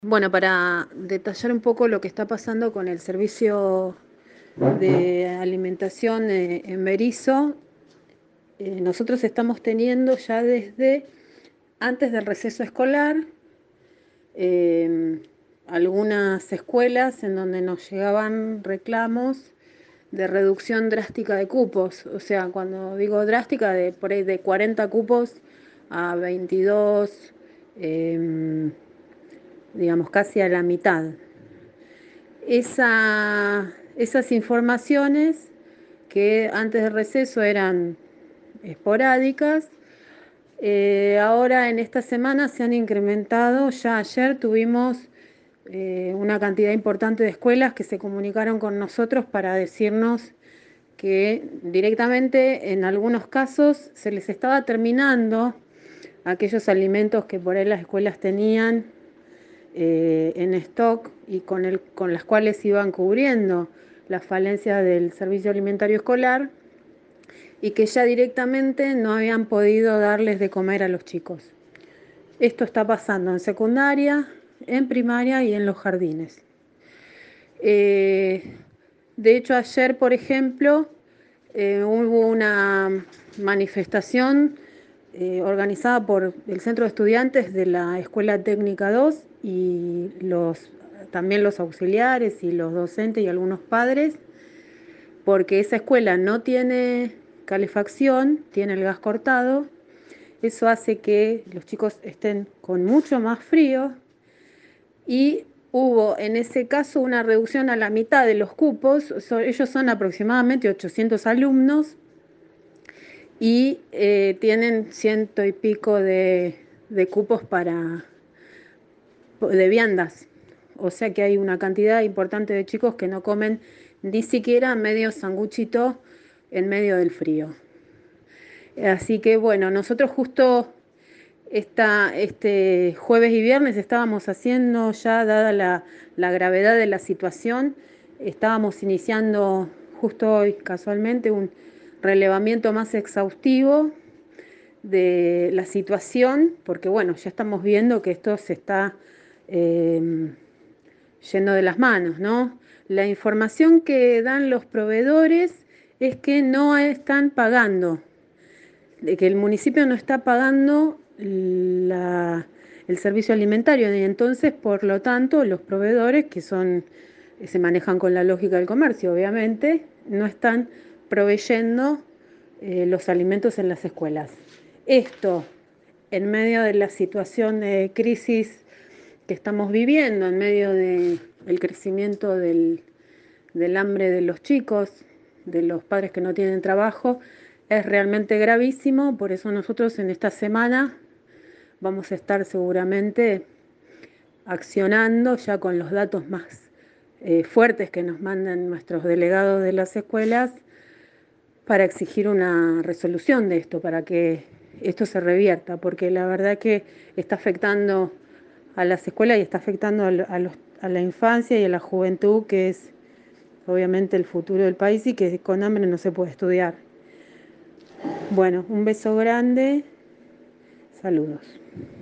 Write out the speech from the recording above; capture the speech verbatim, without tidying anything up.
Bueno, para detallar un poco lo que está pasando con el servicio de alimentación eh, en Berisso, eh, nosotros estamos teniendo ya desde antes del receso escolar eh, algunas escuelas en donde nos llegaban reclamos de reducción drástica de cupos. O sea, cuando digo drástica, de por ahí de cuarenta cupos a veintidós, eh, digamos casi a la mitad. Esa, esas informaciones que antes del receso eran esporádicas, eh, ahora en esta semana se han incrementado. Ya ayer tuvimos eh, una cantidad importante de escuelas que se comunicaron con nosotros para decirnos que directamente en algunos casos se les estaba terminando aquellos alimentos que por ahí las escuelas tenían eh, en stock y con, el, con las cuales iban cubriendo las falencias del servicio alimentario escolar, y que ya directamente no habían podido darles de comer a los chicos. Esto está pasando en secundaria, en primaria y en los jardines. Eh, de hecho, ayer, por ejemplo, eh, hubo una manifestación eh, organizada por el Centro de Estudiantes de la Escuela Técnica dos y los, también los auxiliares y los docentes y algunos padres, porque esa escuela no tiene calefacción, tiene el gas cortado. Eso hace que los chicos estén con mucho más frío y hubo en ese caso una reducción a la mitad de los cupos. So, ellos son aproximadamente ochocientos alumnos y eh, tienen ciento y pico de, de cupos para de viandas. O sea que hay una cantidad importante de chicos que no comen ni siquiera medio sanguchito en medio del frío. Así que bueno, nosotros justo esta, este jueves y viernes estábamos haciendo, ya dada la, la gravedad de la situación, estábamos iniciando justo hoy casualmente un relevamiento más exhaustivo de la situación, porque bueno, ya estamos viendo que esto se está eh, yendo de las manos, ¿no? La información que dan los proveedores es que no están pagando, de que el municipio no está pagando la, el servicio alimentario, y entonces, por lo tanto, los proveedores, que son, se manejan con la lógica del comercio, obviamente, no están proveyendo eh, los alimentos en las escuelas. Esto, en medio de la situación de crisis que estamos viviendo, en medio del crecimiento del, del hambre de los chicos, de los padres que no tienen trabajo, es realmente gravísimo. Por eso nosotros en esta semana vamos a estar seguramente accionando ya con los datos más eh, fuertes que nos mandan nuestros delegados de las escuelas para exigir una resolución de esto, para que esto se revierta, porque la verdad que está afectando a las escuelas y está afectando a, los, a la infancia y a la juventud, que es obviamente el futuro del país y que con hambre no se puede estudiar. Bueno, un beso grande, saludos.